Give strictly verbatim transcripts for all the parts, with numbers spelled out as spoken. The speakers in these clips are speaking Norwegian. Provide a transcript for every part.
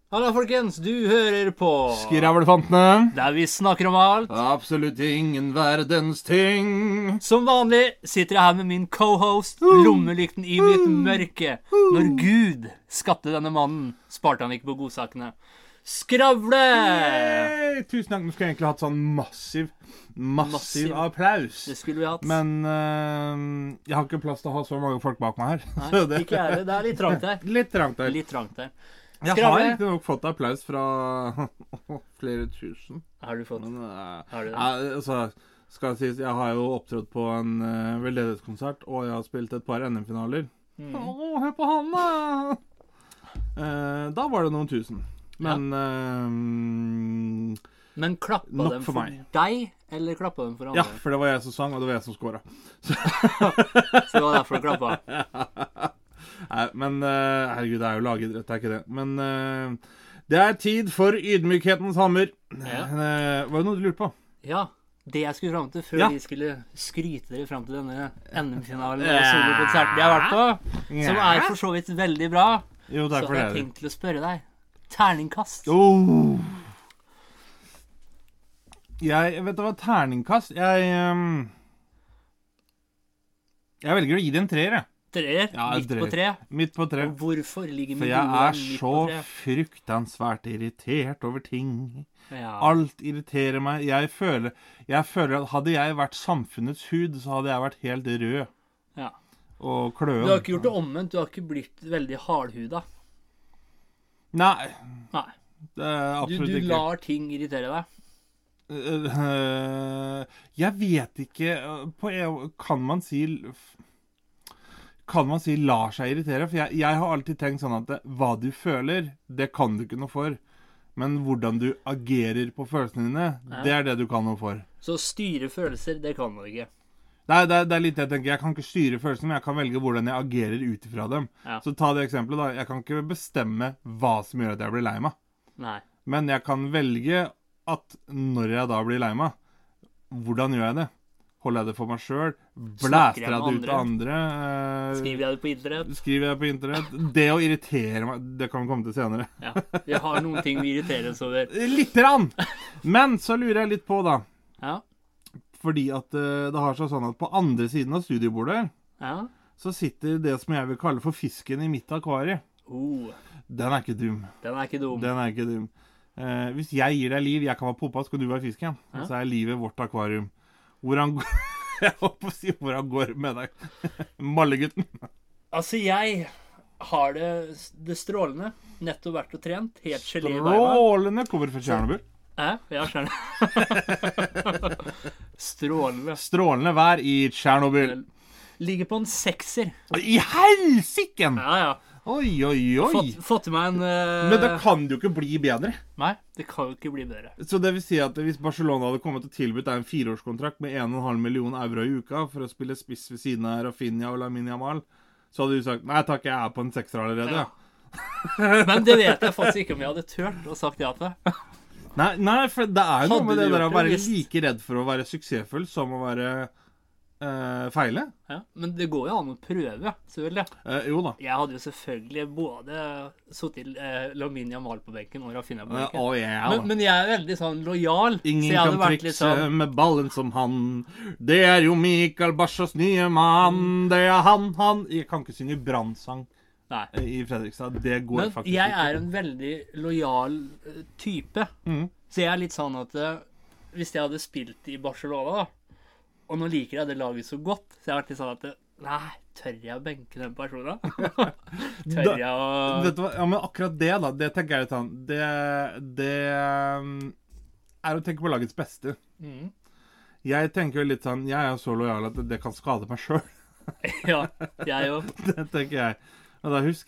Hallo folkens, du hører på Skravlefantene. Der vi snakker om alt. Absolutt ingen verdens ting. Som vanlig sitter jeg her med min co-host, lommelykten i mitt mørke. Når Gud skapte denne mannen, sparte han ikke på godsakene. Skravle! Hey, tusen takk. Nå skulle jeg egentlig hatt sånn massiv, massiv, Massiv. applaus. Det skulle vi hatt. Men øh, jeg har ikke plass til å ha så mange folk bak meg her. Nei, Så det- ikke er det. Det er litt trangt her. Litt trangt der. Litt trangt her. Jeg har Skravle. ikke nok fått applaus fra flere tusen. Har du fått? Men, øh, Har du det? ja, altså, skal jeg si, jeg har jo opptrådt på en øh, veldedighetskonsert, og jeg har spilt et par N M-finaler. Mm. Å, hør på han da! Eh, da var det noen tusen. Men eh, Men klappa Nok dem for for meg. deg, eller klappa dem for Ja, andre? for det var jeg som sang, og det var jeg som skåra. Så det var derfor du klappa. Nei, men eh, herregud, det er jo lagidrett, det er ikke det. Men eh, det er tid for ydmykhetens hammer. Ja. Eh, var det noe du lurte på? Ja, det jeg skulle fram til før Ja. vi skulle skryte dere fram til denne N M-finalen og solokonserten jeg har vært på, som er for så vidt veldig bra, Jo, så takk for har jeg det. tenkt til å spørre deg. Terningkast. Oh. Jeg vet du hva, terningkast Jeg ehm, Jeg velger å gi det en treer, jeg. Treer, Ja, midt på treer. tre. Midt på tre. Og hvorfor ligger For jeg er Medullaen midt så på tre? fruktansvært irritert over ting. Ja. Alt irriterer meg. Jeg føler, jeg føler at hadde jeg vært samfunnets hud, så hadde jeg vært helt rød Ja. og Du kløen. har ikke gjort det omvendt, du har ikke blitt veldig hardhuda. Nei, Nei, det er du, absolutt du ikke. lar ting irritere deg. Øh, jeg vet ikke øh, på, Kan man si Kan man si lar seg irritere? For jeg, jeg har alltid tenkt sånn at det, hva du føler, det kan du ikke noe for. Men hvordan du agerer på følelsene dine, Ja. det er det du kan noe for. Så styre følelser, det kan du ikke. Nei, det er, det er litt det jeg tenker. Jeg kan ikke styre følelsene, men jeg kan velge hvordan jeg agerer ut ifra dem. Ja. Så ta det eksempelet da. Jeg kan ikke bestemme hva som gjør at jeg blir lei meg. Nei. Men jeg kan velge at når jeg da blir lei meg, hvordan gjør jeg det? Holder jeg det for meg selv? Snakker Blæster jeg jeg med det ut til andre? Eh, Skriver jeg det på internett? Skriver jeg på internett? Det å irritere meg, det kan vi komme til senere. Ja. Vi har noen ting vi irriterer oss over. Litt rann! Men så lurer jeg litt på da. Ja. Fordi at eh, det har seg sånn at på andre siden av studiebordet Ja. så sitter det som jeg vil kalle for fisken i mitt akvarie. Oh, Den er ikke dum. den er ikke dum. Den er ikke dum. Eh, hvis jeg gir deg liv, jeg kan være poppa, så kan du være fisken. Ja. Og så er livet vårt akvarium. Hvordan går Jeg holdt på å si hvordan går det med deg? Mallegutten. Altså, jeg har det, det strålende. Nettopp vært og trent. Helt gelé i beina. Strålende. Kommer fra Tjernobyl. Ja, jeg skjønner. Strålende. Strålende vær i Tjernobyl. Ligger på en sekser. I helsiken! Ja, ja. Oi, oi, oi. Fått, fått til meg en eh, Men det kan jo ikke bli bedre. Nei, det kan jo ikke bli bedre. Så det vil si at hvis Barcelona hadde kommet og tilbudt deg en fireårskontrakt med en komma fem million euro i uka for å spille spiss ved siden av Rafinha og Lamine Yamal, så hadde du sagt nei takk, jeg er på en sekser allerede. Ja. Men det vet jeg faktisk ikke om jeg hadde tørt å sagt ja til. Nei, nei, for det er jo Hadde noe med du det der gjort å det være hvis- like redd for å være suksessfull som å være eh, feile. Ja, men det går jo an å prøve, selvfølgelig. Eh, jo da. Jeg hadde jo selvfølgelig både suttet eh, Lamine Yamal på benken og Rafinha på Eh, benken. Å ja. Men, men jeg er veldig sånn lojal, så Ingen jeg hadde kan vært litt trikse sånn med ballen som han. Det er jo Mikael Barsas nye mann. Det er han, han Jeg kan ikke synge brannsang Nei. eh, i Fredrikstad. Det går Men faktisk jeg ikke. er en veldig lojal eh, type. Mhm. Så jeg er litt sånn at eh, hvis jeg hadde spilt i Barcelona, da, og nå liker jeg det laget så godt, så jeg har vært litt sånn at eh, nei, tør jeg å benke den personen? Tør Da- jeg å Vet du hva? Ja, men akkurat det, da. Det tenker jeg litt sånn. Det, det um, er å tenke på lagets beste. Mhm. Jeg tenker jo litt sånn Jeg er jo så lojal at det, det kan skade meg sjøl. Ja, jeg òg. Det tenker jeg. Og da husker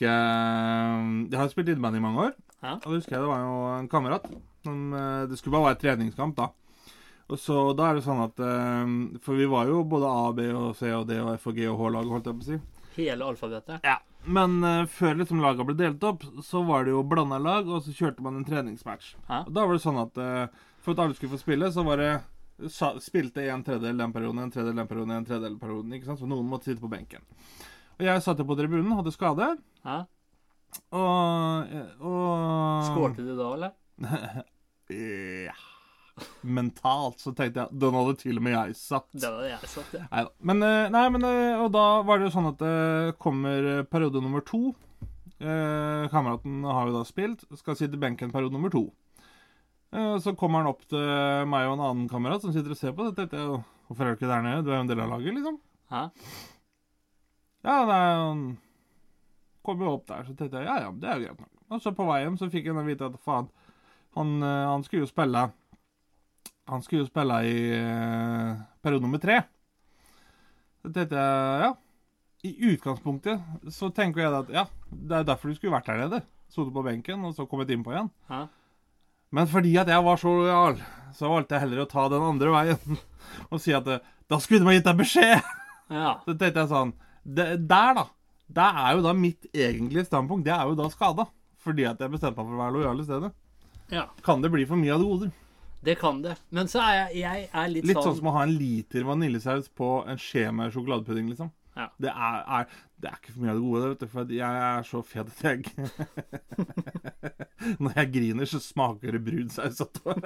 jeg Jeg har spilt innband i mange år. Ja. Og da husker jeg det var jo en kamerat som, eh, det skulle bare være treningskamp da. Og så da er det sånn at eh, for vi var jo både A, B og C og D og F og G og H-lag, holdt jeg på å si. Hele alfabetet. Ja. Men eh, før liksom laget ble delt opp, så var det jo blandet lag, og så kjørte man en treningsmatch. Ja. Og da var det sånn at eh, for at alle skulle få spille, så var det sa, spilte en tredjedel den perioden, en tredjedel den perioden, en tredjedel perioden, ikke sant? Så noen måtte sitte på benken. Og jeg satt jo på tribunen, hadde skade, Ja. og, og skålte du da, eller? Ja. Mentalt så tenkte jeg, den hadde til og med jeg satt. Det hadde jeg satt, ja. Neida. Men, eh, nei, men, eh, og da var det jo sånn at det kommer periode nummer to. Eh, kameraten har jo da spilt, skal sitte i benken periode nummer to. Eh, så kommer han opp til meg og en annen kamerat som sitter og ser på. Så tenkte jeg, hvorfor er du ikke der nede? Du er jo en del av laget, liksom. Hæ? Ja, nei, han kom jo opp der, så tenkte jeg, ja, ja, det er jo greit nok. Og så på vei hjem så fikk jeg vite at, faen, han, eh, han skulle jo spille, han skulle jo spille i eh, periode nummer tre. Så tenkte jeg, ja, i utgangspunktet så tenker jeg at, ja, det er derfor du skulle vært der nede. Sittet på benken, og så kommet inn på igjen. Hæ? Men fordi at jeg var så lojal, så valgte jeg heller å ta den andre veien, og si at, da skulle du meg gitt deg beskjed. Ja. Så tenkte jeg sånn, det, der da, der er jo da mitt egentlige standpunkt, det er jo da skadet. Fordi at jeg bestemte meg for å være lojal i stedet. Ja. Kan det bli for mye av det gode? Det kan det. Men så er jeg, jeg er litt, Litt sånn sånn... som å ha en liter vaniljesaus på en skje med sjokoladepudding, liksom. Ja. Det er, er, det er ikke for mye av det gode, vet du, for jeg er så fet at jeg... Når jeg griner, så smaker det brudsaus.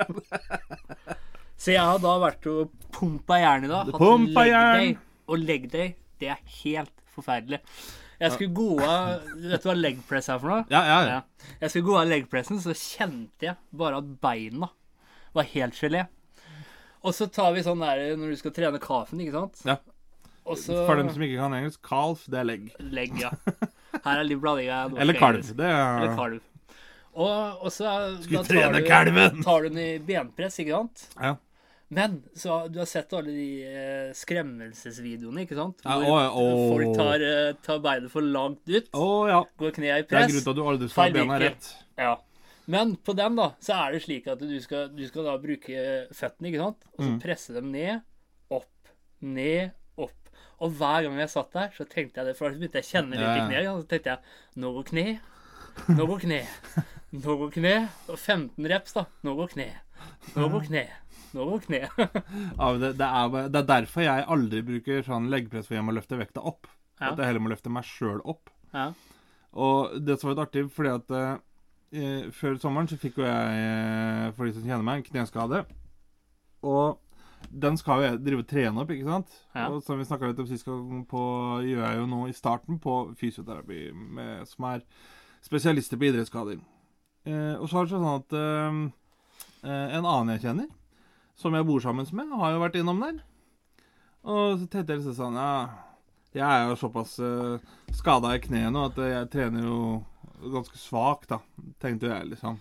Så jeg har da vært og pumpa jern i dag. Pumpa jern! Og leg day, det er helt forferdelig. Jeg skulle gå av... Vet du hva legpress er for noe? Ja, ja, ja. Ja. Jeg skulle gå av legpressen, så kjente jeg bare at beina var helt gelé. Og så tar vi sånn der når du skal trene kafen, ikke sant? Ja. Og så... For dem som ikke kan engelsk, kalf, det er legg. Legg, ja. Her er litt blanding av norsk Eller kalv, engelsk. det er... Eller kalv. Og, og så... Skulle da tar trene du- kalven! Tar du den i benpress, ikke sant? Ja. Men så du har sett alle de eh, skremmelsesvideoene, ikke sant? Ja, Hvor å, å. folk tar, eh, tar beinet for langt ut, Å, ja. går knea i Det er press. grunnen til at du aldri skal ha Feil bena vinkel. rett. Ja. Men på den da, så er det slik at du skal, du skal da bruke føttene, ikke sant? Og så Mm. presse dem ned, opp, ned, opp. Og hver gang jeg satt der, så tenkte jeg det, for da begynte jeg å kjenne litt Ja, i ja. kne, og så tenkte jeg, nå går kne, nå går kne, nå går kne, og femten reps da, nå går kne, nå går kne, nå går kne. Ja, men det, det, er, bare- det er derfor jeg aldri bruker sånn leggpress for jeg må løfte vekta opp. Ja. At jeg heller må løfte meg selv opp. Ja, Og det som var litt artig, fordi at eh, før sommeren så fikk jo jeg, eh, for de som kjenner meg, en kneskade. Og den skal jo jeg drive og trene opp, ikke sant? Ja. Og som vi snakket litt om sist gang på, gjør jeg jo nå i starten på fysioterapi, med, som er spesialister på idrettsskader. Eh, og så har det sånn at eh, eh, en annen jeg kjenner, som jeg bor sammen med, har jo vært innom der. Og så tenkte jeg liksom sånn, ja, jeg er jo såpass uh, skadet i kneet nå, at jeg trener jo ganske svagt da, tenkte jeg liksom.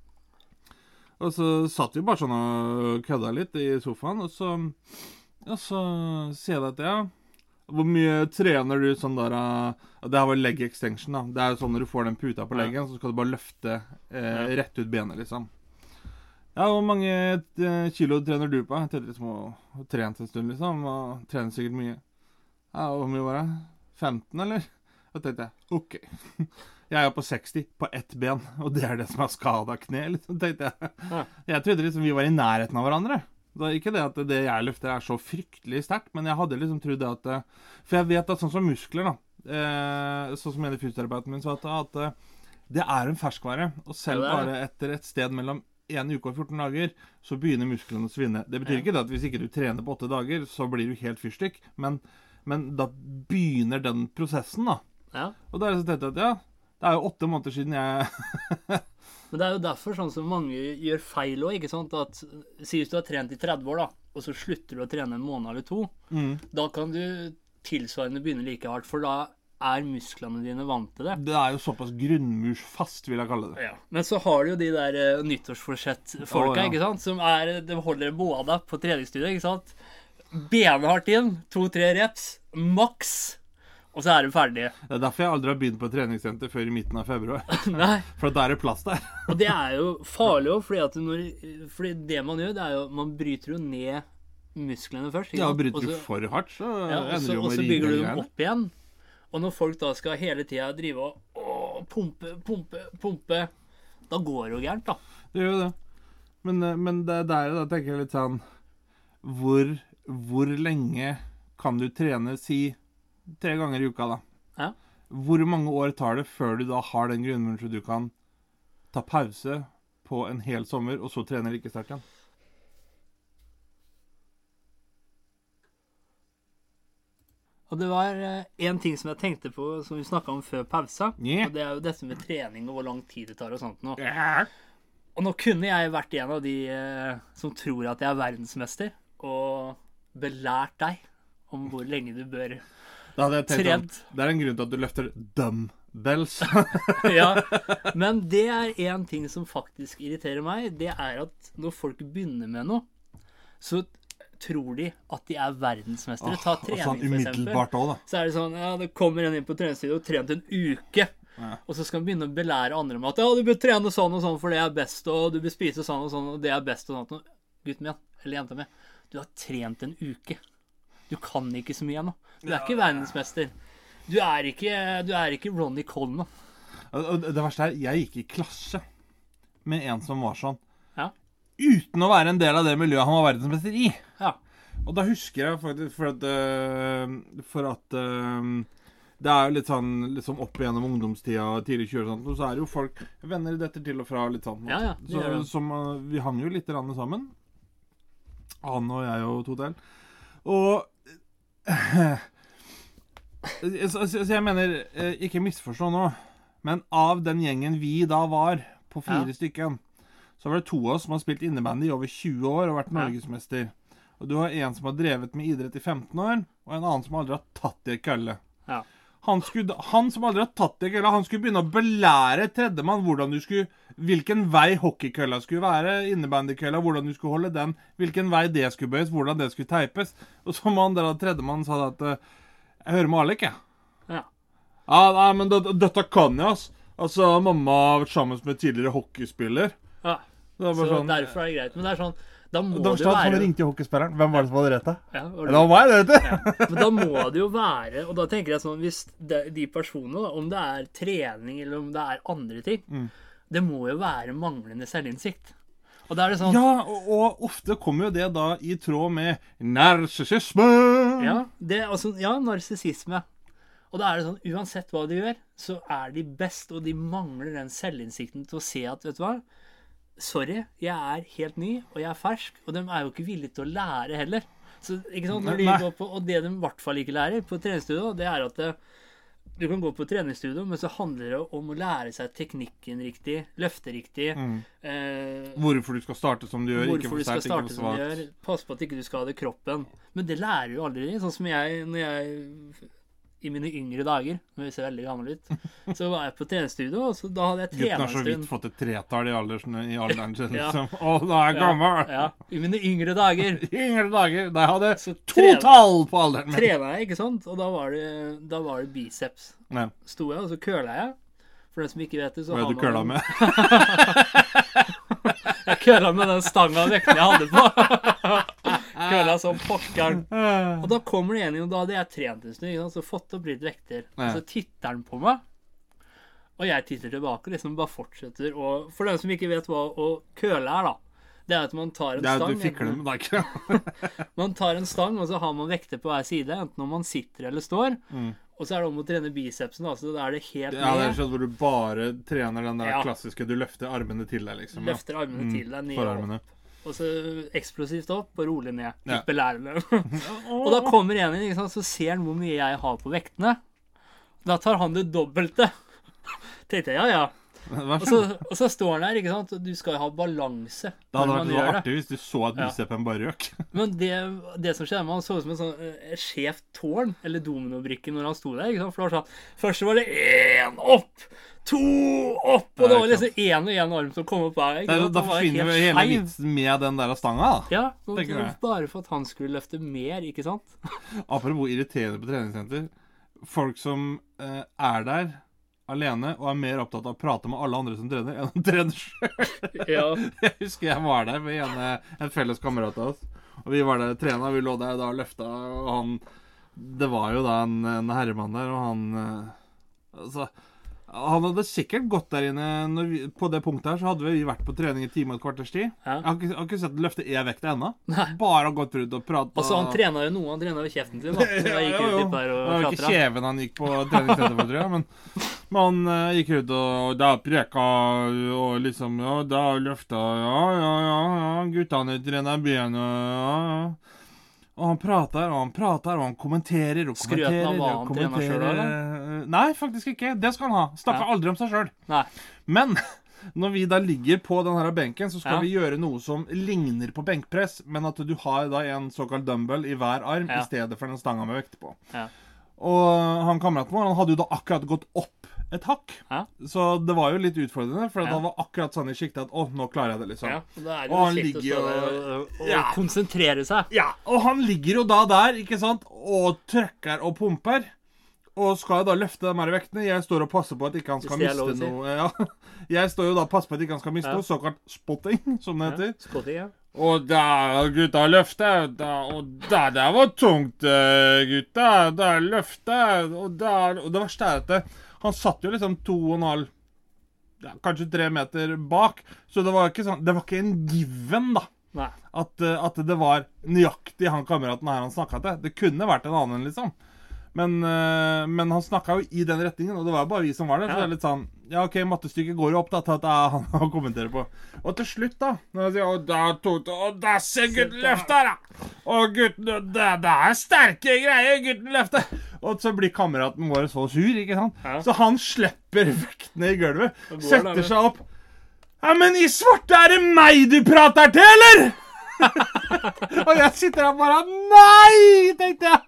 Og så satt vi bare sånn og kødda litt i sofaen, og så, og så sier jeg at, ja, hvor mye trener du sånn der, uh, det her var leg extension da, det er jo sånn når du får den puta på leggen, så skal du bare løfte uh, rett ut benet liksom. Ja, hvor mange eh, kilo trener du på? Jeg tenkte liksom å å trene en stund, liksom, og trener sikkert mye. Ja, hvor mye var det? femten, eller? Da tenkte jeg, ok. Jeg er på seksti på ett ben, og det er det som har skadet kne, liksom, tenkte jeg. Ja. Jeg trodde liksom vi var i nærheten av hverandre. Det er ikke det at det jeg løfter er så fryktelig sterkt, men jeg hadde liksom trodd at, eh, for jeg vet at sånn som muskler da, eh, sånn som mener fysioterapeuten min, så at, at eh, det er en ferskvare, og selv Ja, det er det. bare etter et sted mellom en uke og fjorten dager, så begynner musklene å svinne. Det betyr ikke det at hvis ikke du trener på åtte dager, så blir du helt fyrstikk, men, men da begynner den prosessen da. ja. Og da er det så tenkte jeg at ja, det er jo åtte måneder siden jeg... Men det er jo derfor sånn som mange gjør feil også, ikke sant? At, si hvis du har trent i tretti år da, og så slutter du å trene en måned eller to, mm. da kan du tilsvarende begynne like hardt, for da er musklene dine vant til det. Det er jo såpass grunnmursfast, vil jeg kalle det. Ja. Men så har du jo de der uh, nyttårsforsett-folka, Å, ja. ikke sant? Som er, de holder båda på treningsstudiet, ikke sant? Benhardt inn, to-tre reps, maks, og så er du ferdig. Det er derfor jeg aldri har begynt på treningssenter før i midten av februar. Nei, For da er det plass der. og det er jo farlig også, fordi, at når, fordi det man gjør, det er jo, man bryter jo ned musklene først, ikke Ja, sant? bryter Og du så- for hardt, så Ja, og ender så, du jo og med så å bygger du rive dem greiene. opp igjen. Og når folk da skal hele tiden drive og å, pumpe, pumpe, pumpe, da går det jo gærent da. Det gjør jo det. Men, eh, men det er der da tenker jeg litt sånn, hvor, hvor lenge kan du trene, si, tre ganger i uka da? Ja. Hvor mange år tar det før du da har den grunnmuren så du kan ta pause på en hel sommer, og så trene like sterkt igjen? Og det var eh, en ting som jeg tenkte på, som vi snakket om før pausa, Yeah. og det er jo dette med trening og hvor lang tid det tar og sånt nå. Yeah. Og nå kunne jeg vært en av de eh, som tror at jeg er verdensmester, og belært deg om hvor lenge du bør Da hadde jeg tenkt trent. at det er en grunn til at du løfter dumbbells. Ja, men det er en ting som faktisk irriterer meg, det er at når folk begynner med noe, så tror de at de er verdensmestere. Ta Og trening, sånn for eksempel. umiddelbart også, da. Så er det sånn, ja, det kommer en inn på treningsstudio og trent en uke. Ja. Og så skal han begynne å belære andre om at ja, du bør trene sånn og sånn, for det er best, og du bør spise sånn og sånn, og det er best og sånt. Gutten min, eller jenta mi, du har trent en uke. Du kan ikke så mye ennå. Du er ikke verdensmester. Du er ikke, du er ikke Ronnie Coleman. Og det verste er, jeg gikk i klasse med en som var sånn, Ja. uten å være en del av det miljøet han var verdensmester i. Ja. Og da husker jeg faktisk, for at, øh, for at øh, det er jo litt sånn liksom opp igjennom ungdomstida, tidlig tjue og sånt, og så er det jo folk, venner detter til og fra litt sånn. Ja, ja, det så, gjør det. som, øh, vi hang jo litt grann sammen. Han og jeg og to til. Og så, så, så jeg mener, eh, ikke misforstå nå, men av den gjengen vi da var på fire Ja. stykken, så var det to av oss som har spilt innebandy i over tjue år og vært Ja. norgesmester. Og du har en som har drevet med idrett i femten år, og en annen som aldri har tatt i en kølle. Ja. Han, skulle, han som aldri har tatt i en kølle, han skulle begynne å belære tredjemann hvordan du skulle, hvilken vei hockeykølla skulle være, innebandykølla, hvordan du skulle holde den, hvilken vei det skulle bøyes, hvordan det skulle teipes. Og så må han da tredjemann sa det at eh, jeg hører med Alek, jeg. Ja. Ja, nei, men det, dette kan jeg, ass. Altså, mamma har vært sammen med tidligere hockeyspiller. Ja. Det var Så bare sånn... derfor er det greit. Men det er sånn, da må Da det var være... han ringte hockeyspilleren. Hvem var det som hadde rett da? Ja, var Det var meg, det vet du. Ja. Men da må det jo være, og da tenker jeg sånn, hvis det, de personene, da, om det er trening eller om det er andre ting, Mm. det må jo være manglende selvinnsikt. Og da er det sånn, Ja, og, og ofte kommer jo det da i tråd med narsissisme. ja, det, altså, ja, narsissisme. Og da er det sånn, uansett hva de gjør, så er de best, og de mangler den selvinnsikten til å se at, vet du hva, sorry, jeg er helt ny, og jeg er fersk, og de er jo ikke villige til å lære heller. Så, ikke sant, når de Nei. går på, og det de i hvert fall ikke lærer på treningsstudio, det er at det, du kan gå på treningsstudio, men så handler det om å lære seg teknikken riktig, løfte riktig, Mm. eh, Hvorfor du skal starte som du gjør, ikke hvorfor for du skal sterkt, ikke starte for som du svagt. gjør, pass på at ikke du skader kroppen. Men det lærer jo aldri, sånn som jeg, når jeg, i mine yngre dager, når jeg ser veldig gammel ut, så var jeg på treningsstudio, og så da hadde jeg Gutten har så vidt trenerstund. fått et tretal i, alders, i alderen sin. Ja. Liksom. Å, da er jeg gammel. Ja, i mine yngre dager I yngre dager, da jeg hadde så to trener, tall på alderen min. trener jeg, ikke sant? Og da var det, da var det biceps. Nei, Sto jeg, og så køla jeg. For den som ikke vet det, så hva er har det du køla man... med? Jeg køla med den stanga av vekten jeg hadde på. Køla som pokkeren. Og da kommer det en inn, og da hadde jeg trent en stund, ikke sant? Så fått opp litt vekter. Ja. Så titter han på meg, og jeg titter tilbake, og liksom bare fortsetter. Og for den som ikke vet hva å køle er, da, det er at man tar en Det er at stang. du fikler enten- med deg. Man tar en stang, og så har man vekter på hver side, enten om man sitter eller står. Mm. Og så er det om å trene bicepsen, da, så da er det helt Ja, det er ned. sånn hvor du bare trener den der Ja. klassiske, du løfter armene til deg, liksom. Ja. Løfter armene Mm, til deg, ned og opp. forarmene. Og så eksplosivt opp, og rolig ned. Ja. Litt belærende. Og da kommer en inn, ikke sant, så ser han hvor mye jeg har på vektene. Da tar han det dobbelte. Tenkte jeg, ja, ja. Vær Og så så, god. og så står han der, ikke sant, og du skal jo ha balanse Det hadde når vært man så gjør det. artig hvis du så at Ja. bicepen bare røk. Men det, det som skjedde med han, så ut som en sånn eh, skjevt tårn, eller dominobrikke når han sto der, ikke sant, for det var sånn, først så var det én opp, to opp, og Ja, det var ikke liksom én og én arm som kom opp her, ikke Da, sant, da Han var forsvinner jo helt hele skeiv. vitsen med den der stanga, da. Ja, og tenker det var jeg. bare for at han skulle løfte mer, ikke sant? Apropos irriterende på treningssenter. Folk som eh, er der alene og er mer opptatt av å prate med alle andre som trener, enn å trene sjøl. Ja. Jeg husker jeg var der med en, en felles kamerat av oss. Og vi var der trena, vi lå der da og løfta, og han Det var jo da en, en herremann der, og han eh, Altså Han hadde sikkert gått der inne når vi, på det punktet her, så hadde vi vært på trening i time og et kvarters tid. Ja. Jeg har ikke, jeg har ikke sett løfte E-vekta ennå. Nei. Bare gått rundt og pratet. Altså, han trenet jo noe, han trenet jo kjeften sin, da. Så da gikk Ja, ut jo, litt der og det var ikke klatra. kjeven han gikk på treningssenter for, tror jeg, men man uh, gikk ut og da preka og liksom, ja, da løfta, ja, ja, ja, ja, guttene trener ben, og ja, ja. Og han prater, og han prater, og han kommenterer, og kommenterer, Skrøten av hva og han trener kommenterer. selv, eller? Nei, faktisk ikke. Det skal han ha. Snakker Ja. aldri om seg selv. Nei. Men når vi da ligger på den her benken, så skal Ja. vi gjøre noe som ligner på benkpress, men at du har da en såkalt dumbbell i hver arm Ja. i stedet for den stanga med vekt på. Ja. Og han kameraten vår, han hadde jo da akkurat gått opp et hakk. Ja. Så det var jo litt utfordrende, for Ja. han var akkurat sånn i skiktet at, å, nå klarer jeg det, liksom. Ja, og da er det Og jo han kjekt å ligger stå der jo- og, og Ja. konsentrere seg. Ja, og han ligger jo da der, ikke sant, og trykker og pumper, og skal jo da løfte de her vektene. Jeg står og passer på at ikke han skal Hvis det er lov å miste si. noe. Ja. Jeg står jo da og passer på at ikke han skal miste Ja. noe, såkalt spotting, som det heter. Ja, skotting, ja. Og der, gutta, løfte, da, og der, der var tungt, eh, gutta, der løfte, og der, og det verste er at det, han satt jo liksom to og en halv, ja, kanskje tre meter bak, så det var ikke sånn, det var ikke en given da, Nei. at, eh, at det var nøyaktig han kameraten her han snakket til. Det kunne vært en annen, liksom. Men, eh, men han snakket jo i den retningen, og det var jo bare vi som var der, så Ja. det er litt sånn, ja, ok, mattestykket går jo opp da, til at det er han han kommenterer på. Og til slutt da, når jeg sier, og der tok det, og der ser gutten løfter da, og gutten, det, det er sterke greier, gutten løfter. Og så blir kameraten vår så sur, ikke sant? Ja. Så han slipper vektene i gulvet, Og går der, setter det. seg opp. Ja, men i svarte er det meg du prater til, eller? Og jeg sitter der bare, nei, tenkte jeg.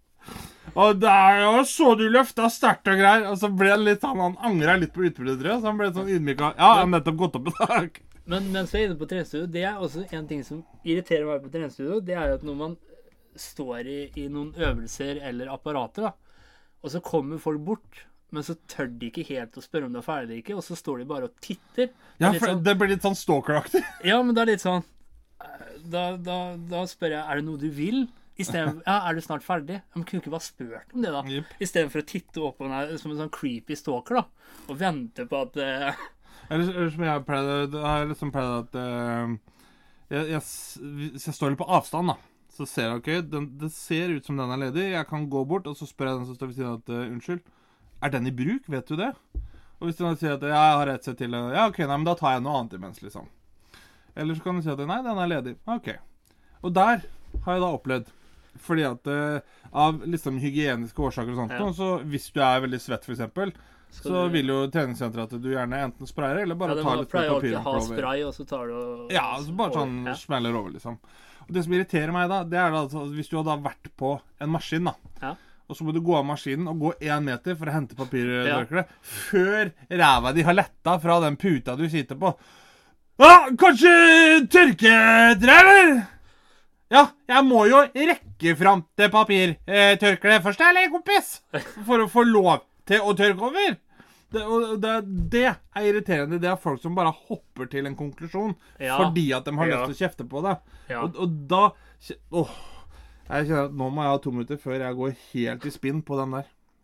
Og der, og så du løfta sterkt og greier, og så ble han litt sånn, han angret litt på utbruddet, tror jeg, så han ble sånn ydmyka. Ja, han har nettopp gått opp i dag. Men mens vi er inne på treningsstudio, det er også en ting som irriterer meg på treningsstudio, det er jo at når man står i, i noen øvelser eller apparater, da, og så kommer folk bort, men så tør de ikke helt å spørre om det er ferdig eller ikke, og så står de bare og titter. Ja, Det er litt for sånn- det blir litt sånn stalkeraktig. Ja, men det er litt sånn eh, da, da, da spør jeg, er det noe du vil? I stedet, ja, er du snart ferdig? Ja, men kunne du ikke bare spurt om det da? Jep. I stedet for å titte opp på den her som en sånn creepy stalker da, og vente på at eh, Eller, eller som jeg pleide, det har jeg liksom pleid at eh, jeg, jeg, s- hvis jeg står litt på avstand da, så ser jeg, ok, den, det ser ut som den er ledig, jeg kan gå bort, og så spør jeg den som står ved siden at, eh, unnskyld, er den i bruk, vet du det? Og hvis den sier at, ja, jeg har et sett til, eh, ja, ok, nei, men da tar jeg noe annet imens, liksom. Eller så kan du si at, nei, den er ledig, ok. Og der har jeg da opplevd, fordi at eh, av liksom hygieniske årsaker og sånt, Ja. nå, så hvis du er veldig svett for eksempel, Skal så du- vil jo treningssenteret at du gjerne enten sprayer, eller bare ja, de tar har- litt pleier alltid å ha papirhåndkle over. spray, og så tar du og, Ja, altså bare sånn ja. smeller over, liksom. Og det som irriterer meg da, det er da altså, hvis du har da vært på en maskin da, Ja. og så må du gå av maskinen og gå en meter for å hente papirtørkle, før ræva di har letta fra den puta du sitter på. Ja, kanskje tørketre, eller? Ja, jeg må jo rekke fram til papirtørkle først, eller, kompis? For å få lov til å tørke over. Det, og det, det er irriterende. Det er folk som bare hopper til en konklusjon Ja. fordi at de har Ja. lyst til å kjefte på det. Ja. Og, og da åh, jeg kjenner at nå må jeg ha to minutter før jeg går helt i spinn på den der.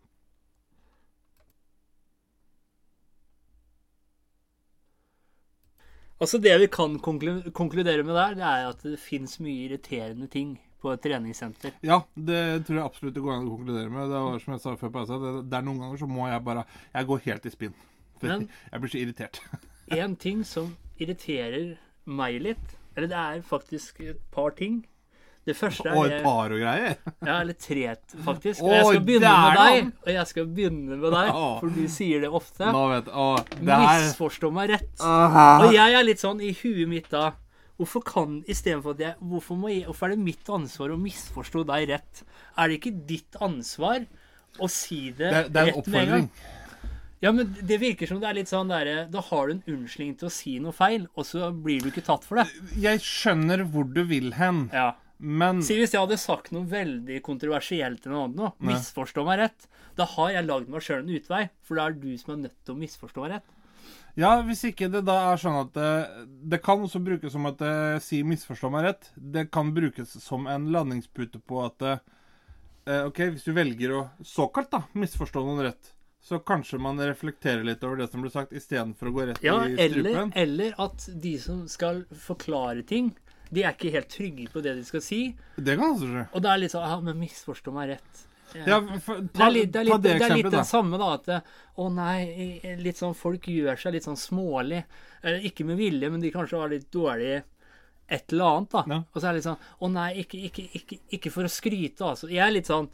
Altså det vi kan konklu- konkludere med der, det er at det finnes mye irriterende ting på et treningssenter. Ja, det tror jeg absolutt det går an å konkludere med. Det var som jeg sa før på pausa, det, det er noen ganger så må jeg bare, jeg går helt i spinn. For Men- jeg blir så irritert. En ting som irriterer meg litt, eller det er faktisk et par ting. Det første Og er et par og greier. ja, eller tre faktisk. Å, Og jeg skal begynne med der, deg, da. og jeg skal begynne med deg, Å. for du sier det ofte. Nå vet jeg, å, det her... Misforstå meg rett. Åh, Og jeg er litt sånn i huet mitt da, hvorfor kan, i stedet for at jeg, hvorfor, må jeg, hvorfor er det mitt ansvar å misforstå deg rett? Er det ikke ditt ansvar å si det, det, det er en rett med en gang? oppfordring. Ja, men det virker som det er litt sånn der, da har du en unnskyldning til å si noe feil, og så blir du ikke tatt for det. Jeg skjønner hvor du vil hen, Ja. men... Si hvis jeg hadde sagt noe veldig kontroversielt til noen andre nå, Nei. misforstå meg rett, da har jeg lagd meg selv en utvei, for da er du som er nødt til å misforstå meg rett. Ja, hvis ikke det da er sånn at det, det kan også brukes som at det sier misforstå meg rett. Det kan brukes som en landingspute på at det, eh, ok, hvis du velger å såkalt da, misforstå noen rett, så kanskje man reflekterer litt over det som ble sagt, i stedet for å gå rett Ja, i eller, strupen. eller at de som skal forklare ting, de er ikke helt trygge på det de skal si. Det kan også skje. Og det er litt sånn, ja, men misforstå meg rett. Ja, for, Det ta, er litt, det er ta litt, det det er litt eksempelet, den da. samme da, at det, å nei, litt sånn, folk gjør seg litt sånn smålig, eller ikke med vilje, men de kanskje var litt dårlige et eller annet da, Ja. og så er det litt sånn, å nei, ikke, ikke, ikke, ikke for å skryte altså, jeg er litt sånn,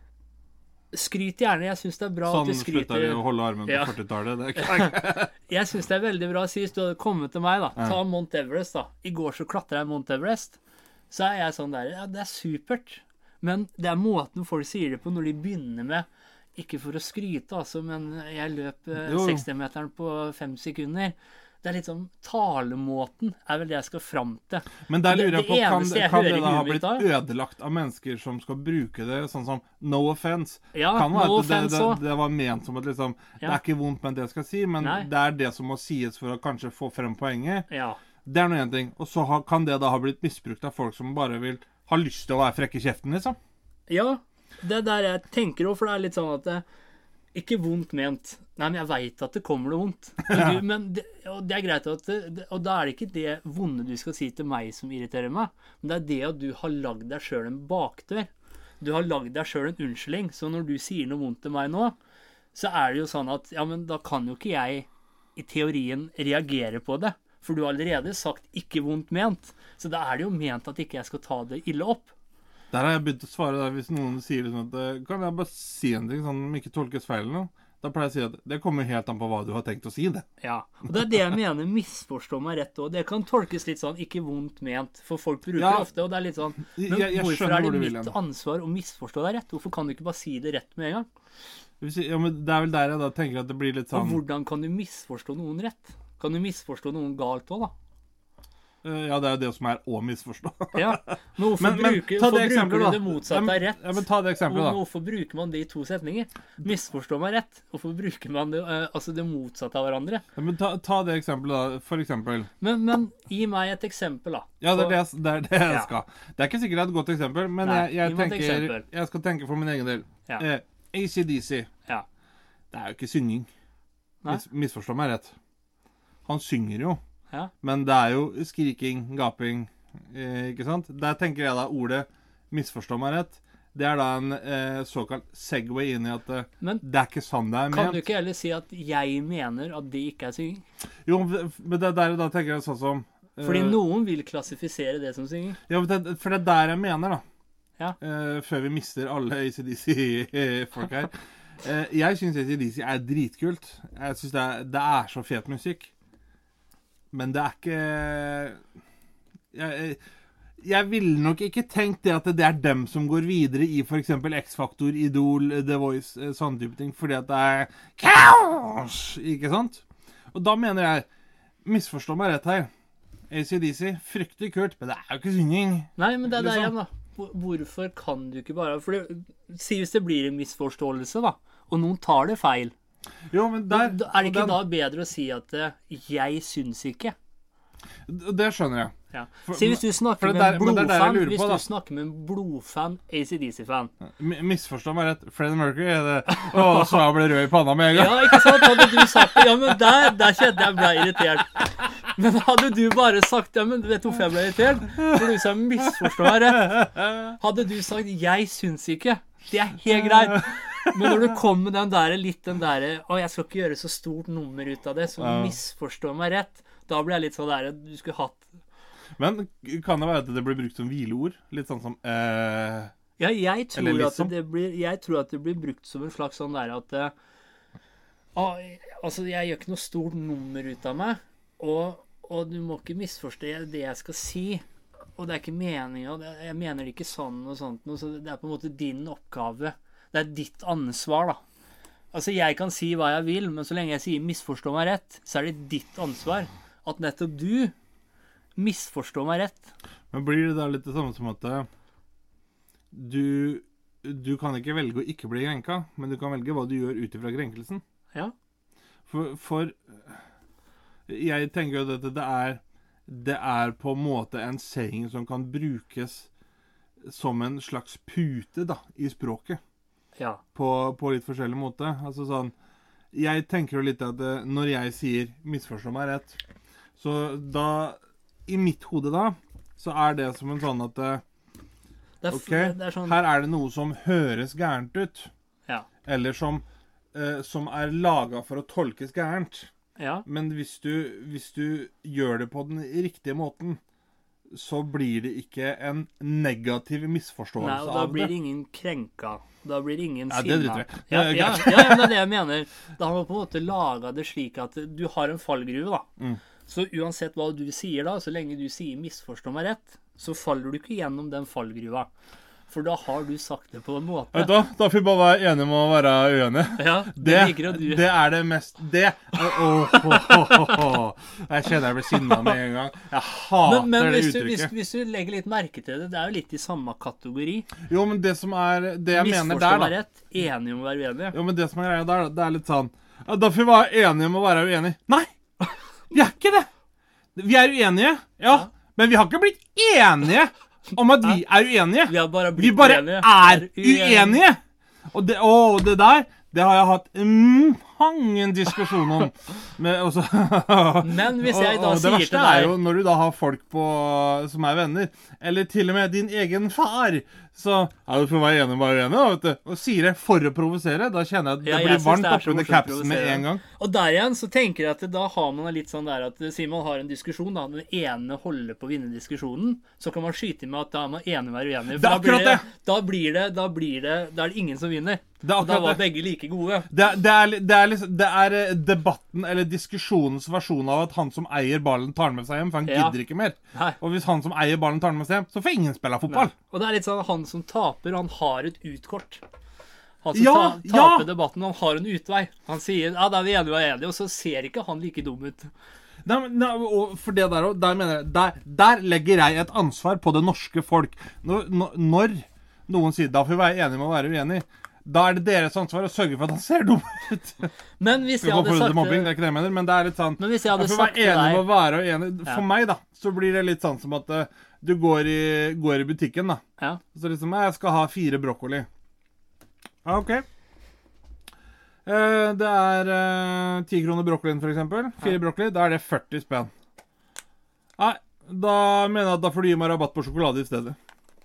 skryt gjerne, jeg synes det er bra Sånn at du slutta skryter, vi å holde armen på Ja. førtitallet. Det er ikke... jeg synes det er veldig bra, si hvis du hadde kommet til meg da, Ja. ta Mount Everest da, i går så klatret jeg Mount Everest, så er jeg sånn der, ja, det er supert, men det er måten folk sier det på når de begynner med, ikke for å skryte altså, men jeg løp eh, Jo, jo. seksti-meteren på fem sekunder. Det er litt sånn, talemåten er vel det jeg skal frem til. Men der Det- lurer jeg det på, kan, eneste jeg kan hører det i da ha huet mitt blitt da- ødelagt av mennesker som skal bruke det, sånn som no offense? Ja, Kan være no at det, offense det, også. det var ment som at liksom, det Ja. er ikke vondt med det jeg skal si, men Nei. det er det som må sies for å kanskje få frem poenget. Ja, Det er noe en ting. Og så ha, kan det da ha blitt misbrukt av folk som bare vil ha lyst til å være frekke i kjeften, liksom. ja, det er der jeg tenker også, for det er litt sånn at det, ikke vondt ment. Nei, men jeg vet at det kommer noe vondt. Men, du, men det, og det er greit at det, det, og da er det ikke det vonde du skal si til meg som irriterer meg, men det er det at du har lagd deg selv en bakdør. Du har lagd deg selv en unnskyldning, så når du sier noe vondt til meg nå, så er det jo sånn at, ja, men da kan jo ikke jeg i teorien reagere på det, for du har allerede sagt ikke vondt ment, så da er det jo ment at ikke jeg skal ta det ille opp. Der har jeg begynt å svare da, hvis noen sier liksom at eh, kan jeg bare si en ting sånn som ikke tolkes feil eller noe? Da pleier jeg å si at det kommer helt an på hva du har tenkt å si det. Ja, og det er det jeg mener, misforstå meg rett også. Det kan tolkes litt sånn, ikke vondt ment, for folk bruker Ja. det ofte, og det er litt sånn, men Jeg- jeg hvorfor skjønner er det hvor du vil mitt hen. ansvar å misforstå deg rett? Hvorfor kan du ikke bare si det rett med en gang? Det vil si- Ja, men det er vel der jeg da tenker at det blir litt Og sånn hvordan kan du misforstå noen rett? Kan du misforstå noen galt også da? eh, Ja, det er jo det som er å misforstå. Ja, men hvorfor Men- men bruker, ta hvorfor det eksempelet, bruker da. du det motsatte Ja, men- av rett? Ja, men ta det eksempelet, da. Og hvorfor bruker man det i to setninger? Misforstå meg rett. Hvorfor bruker man det, eh, altså det motsatte av hverandre? Ja, men ta, ta det eksempelet, da. For eksempel. Men, men gi meg et eksempel da. Ja, det er Og- det, jeg- det, er det jeg Ja. skal. Det er ikke sikkert det er et godt eksempel, men Nei, jeg, jeg, gi meg et tenker, eksempel. jeg skal tenke for min egen del. Ja. Eh, A C D C, Ja. det er jo ikke synging. Nei. Mis, misforstå meg rett. Han synger jo, Ja. men det er jo skriking, gaping, eh, ikke sant? Der tenker jeg da ordet misforstå meg rett. Det er da en eh, såkalt segway inn i at eh, Men det er ikke sånn det er kan ment. du ikke heller si at jeg mener at det ikke er synging? Jo, men det er der da tenker jeg sånn som eh, Fordi noen vil klassifisere det som synging. Ja, men det, for det er der jeg mener, da. Ja. Eh, før vi mister alle A C D C-folk her. Eh, jeg syns A C D C er dritkult. Jeg syns det, er- det er så fet musikk. Men det er ikke Jeg, jeg ville nok ikke tenkt det at det er dem som går videre i f.eks. X-Factor, Idol, The Voice, eh, sånne type ting, fordi at det er kaos! Ikke sant? Og da mener jeg misforstå meg rett her. A C D C, fryktelig kult, men det er jo ikke synging. Nei, men det er der Liksom. igjen, da. Hvor- Hvorfor kan du ikke bare For det, si hvis det blir en misforståelse, da, og noen tar det feil, Jo, men da, der, da er det ikke og da bedre å si at eh, 'jeg syns ikke'? den, Det skjønner jeg. Ja. For- Si hvis du snakker for det med en der- men det er der jeg blodfan lurer Hvis på, da. du snakker med en blodfan, A C D C-fan. Mi- Misforstå meg rett. Freddie Mercury er det. Å, så jeg ble rød i panna med en gang. Ja, ikke sant? Hadde du sagt det, ja, men der, der kjente jeg ble irritert. Men hadde du bare sagt, ja, men vet du hvorfor jeg ble irritert? For du sa misforstå meg rett. Hadde du sagt, jeg syns ikke, det er helt greit. Men når du kom med den der, litt den der, å, jeg skal ikke gjøre så stort nummer ut av det, så Ja. misforstå meg rett, da ble jeg litt sånn der, du skulle hatt, Men kan det være at det blir brukt som hvileord? Litt sånn som eh, ja, jeg tror, Eller at liksom. det blir, jeg tror at det blir brukt som en slags sånn der at eh, å, altså, jeg gjør ikke noe stort nummer ut av meg, og, og du må ikke misforstå det jeg skal si, og det er ikke meningen, det, jeg mener det ikke sånn og sånt, og så det er på en måte din oppgave, det er ditt ansvar da. Altså, jeg kan si hva jeg vil, men så lenge jeg sier misforstå meg rett, så er det ditt ansvar at nettopp du misforstår meg rett. Men blir det da litt det samme som at eh, du, du kan ikke velge å ikke bli krenka, men du kan velge hva du gjør ut ifra krenkelsen? Ja. For, for jeg tenker jo at det er det er på en måte en saying som kan brukes som en slags pute da, i språket. Ja. På, på litt forskjellig måte. Altså sånn jeg tenker jo litt at eh, når jeg sier misforstå meg rett, så da, i mitt hode da, så er det som en sånn at eh, Det er, f- ok, det er sånn her er det noe som høres gærent ut, Ja. eller som, eh, som er laget for å tolkes gærent. Ja. Men hvis du, hvis du gjør det på den riktige måten, så blir det ikke en negativ misforståelse Nei, og da av blir det. ingen krenka. Da blir ingen Ja, det sinna. driter jeg. Ja, Det er ja, greit. ja, men det er det jeg mener. Da har man på en måte laget det slik at du har en fallgruve, da. Mm. Så uansett hva du sier da, så lenge du sier misforstå meg rett, så faller du ikke gjennom den fallgruva. For da har du sagt det på en måte. Vet du hva? Da får vi bare være enige om å være uenige. Ja, det, Det, liker at du. det er det mest Det er, åh, åh, åh, åh. Jeg kjenner jeg blir sinna med en gang. Jeg hater Men, men det hvis, du, hvis, uttrykket. hvis du legger litt merke til det, det er jo litt i samme kategori. Jo, men det som er Det jeg mener Misforstå der, meg da. rett, enig om å være uenig. Jo, men det som er greia der, da, det er litt sånn ja, da får vi være enige om å være uenige. Nei! Vi er ikke det! Vi er uenige, ja. Men vi har ikke blitt enige om at vi er uenige. Vi har bare Vi blitt bare uenige. er uenige. Og det, å, det der, det har jeg hatt mm, mange diskusjoner om. Men, også, Men hvis jeg da og, og det sier verste til deg er jo når du da har folk på, som er venner, eller til og med din egen far, så ja, du får være enig og være uenig, da, vet du. Og sier det for å provosere, da kjenner jeg at det Ja, jeg blir synes varmt det er så oppunder morsomt å capsen med provosere. en gang. Og der igjen så tenker jeg at da har man litt sånn der at siden man har en diskusjon, da, den ene holder på å vinne diskusjonen, så kan man skyte inn med at da er man enig å være uenig. For Det er da blir akkurat det, da blir det, da blir det, da er det ingen som vinner. Det er Og da akkurat var det. begge like gode. Det, er- det, er, li- det, er liksom, det er eh, debatten, eller diskusjonens versjon av at han som eier ballen tar den med seg hjem, for han Ja. gidder ikke mer. Nei. Og hvis han som eier ballen tar den med seg hjem, så får ingen spille fotball. Og det er litt sånn han som taper, han har et utkort. Han som Ja, ta, ja. taper debatten, han har en utvei. Han sier, ja, da er vi enige og er enige, og så ser ikke han like dum ut. Nei, men- nei, og for det der, også, der, mener jeg, der, der legger jeg et ansvar på det norske folk. Når, når, når noen sier da får vi være enige med å være uenig, da er det deres ansvar å sørge for at han ser dum ut. Men hvis Vi jeg går hadde for sagt mobbing, det det, er ikke det jeg mener, men det er litt sånn men hvis jeg hadde jeg får sagt være til enig med å deg, være uenig. For Ja. meg, da, så blir det litt sånn som at eh, du går i, går i butikken, da. ja, Så liksom, jeg skal ha fire brokkoli. Ja, ok. Eh, det er eh, ti kroner brokkolien, for eksempel. Fire brokkoli, da er det førti spenn. Nei, da mener jeg at da får du gi meg rabatt på sjokolade i stedet.